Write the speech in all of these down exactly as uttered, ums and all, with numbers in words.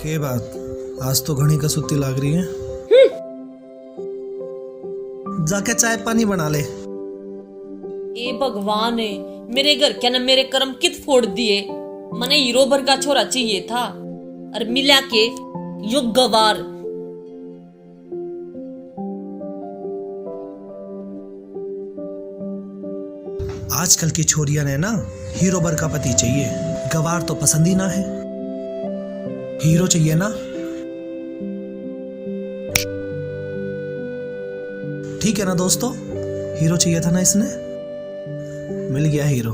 के बात आज तो घनी कसुत्ती लाग रही है। जाके चाय पानी बना ले। ए भगवान है, मेरे घर क्या ना मेरे कर्म कित फोड़ दिए। मने हीरो भर का छोरा चाहिए था और मिला के यो गवार। आजकल की छोरियां ने ना हीरो भर का पति चाहिए, गवार तो पसंद ही ना है। हीरो चाहिए ना। ठीक है ना दोस्तों, हीरो चाहिए था ना, इसने मिल गया हीरो।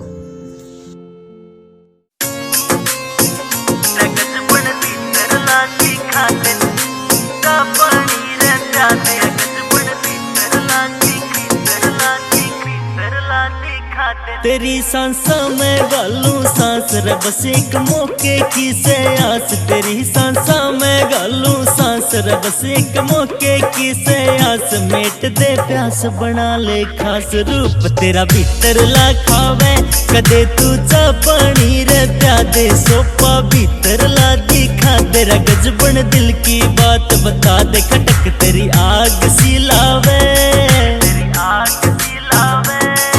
तेरी सांसों में गालू सांस रे बस एक मौके की से आस। तेरी सांसों में गालू सांस रे बस एक मौके की से आस। मेट दे प्यास बना ले खास, रूप तेरा भीतर ला खावे कदे तू चा पानी रे प्यादे। सोपा भीतर ला दिखा तेरा गजबन दिल की बात बता दे। खटक तेरी आग सी लावे, तेरी आग सी लावे।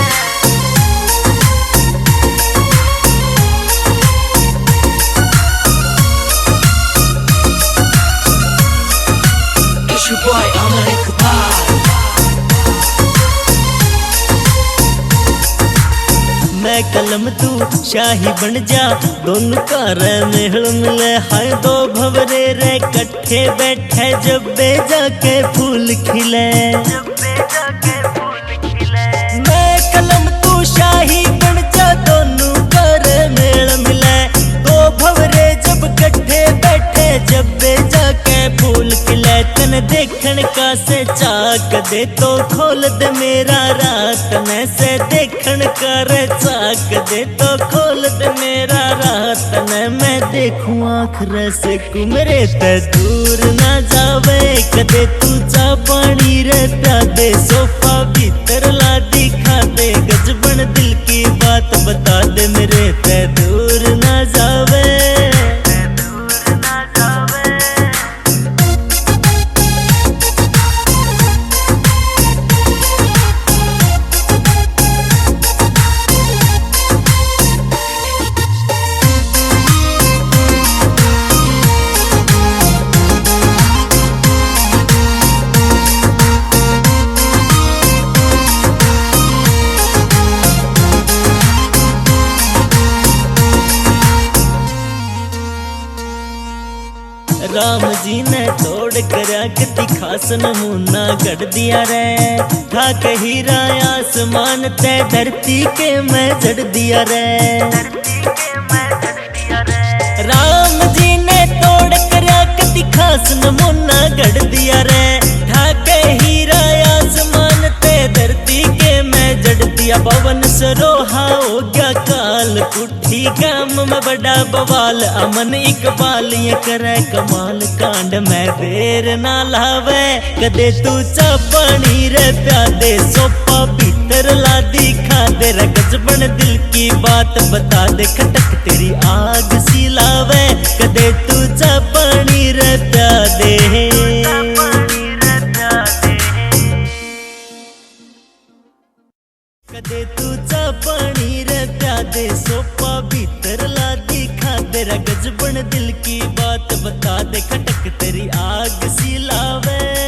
मैं कलम तू शाही बन जा, दोनों कार मेहल मिले। हाय दो भवरे रे कट्ठे बैठे, जब बे जाके फूल खिले, जब बे जाके फूल खिले। मैं कलम तू शाही बन जा, दोनों कार मेल मिले। दो भवरे जब कट्ठे बैठे, जब बे जाके फूल खिले। तन देखन का से चाक दे तो खोल दे मेरा रात में से। देखन कर चाक दे तो खोल दे मेरा रात में। मैं देखूं आखिर से कुमरे ते दूर ना जावे कदे तू चा पानी रे प्यादे। सोफा भीतर ला दिखा दे, गजबन दिल की बात बता दे। मेरे ते दूर ना जावे, दूर ना जावे। राम जी ने तोड़ कर कति खास नमूना गढ़ दिया रे। था हीरा आसमान ते धरती के मैं जड़ दिया रे, धरती के मैं जड़ दिया रे। राम जी ने तोड़ कर कति खास नमूना गढ़ दिया रे। था हीरा आसमान ते धरती के मैं जड़ दिया। पवन सरोहा हो गया काल, पुठी गाम में बड़ा बवाल। अमन इकबाल ये करे कमाल, कांड में देर ना लावे कदे तू चा पानी रे प्यादे। सोपा भीतर ला दिखा दे, गजबन दिल की बात बता दे। खटक तेरी आग सी लावे कदे तू चा पानी रे प्यादे। कदे तू चा पानी रे प्यादे। सोपा भीतर ला दिखा तेरा गजबन दिल की बात बता दे। खटक तेरी आग सी लावे।